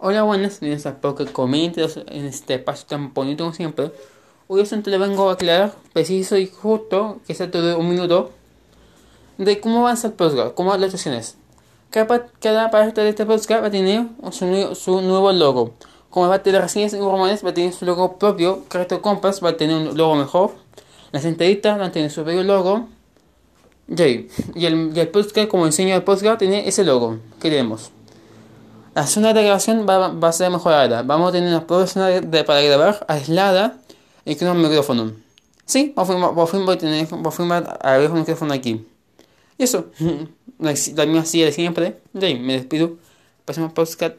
Hola, buenas, bienvenidos a Pocket Comentarios en este espacio tan bonito como siempre. Hoy te le vengo a aclarar preciso y justo, que sea todo de un minuto, de cómo avanza el podcast, cómo van las sesiones. Cada parte de este podcast va a tener su nuevo logo. Como parte de las reseñas informales va a tener su logo propio, Carreto Compass va a tener un logo mejor, las entrevistas van a tener su propio logo, y el podcast, como diseño del podcast, tiene ese logo que tenemos. La zona de grabación va a ser mejorada. Vamos a tener una propia zona para grabar aislada y con un micrófono. Sí, por fin voy a ver un micrófono aquí. Y eso, la misma silla de siempre. Me despido. Pasemos podcast.